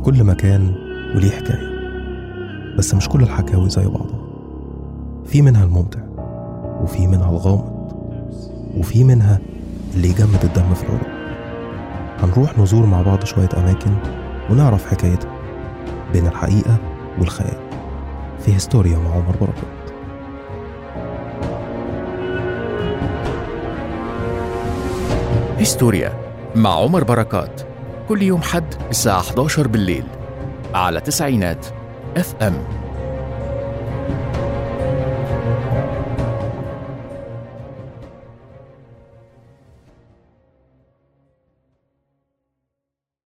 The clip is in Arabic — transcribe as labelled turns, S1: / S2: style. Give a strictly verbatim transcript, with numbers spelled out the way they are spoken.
S1: كل مكان وليه حكاية، بس مش كل الحكاوي زي بعضها. في منها الممتع، وفي منها الغامض، وفي منها اللي يجمد الدم في العروق. هنروح نزور مع بعض شوية أماكن ونعرف حكايتها بين الحقيقة والخيال في هيستوريا مع عمر بركات.
S2: هيستوريا مع عمر بركات، كل يوم حد الساعة إحدى عشر بالليل على تسعينات اف ام.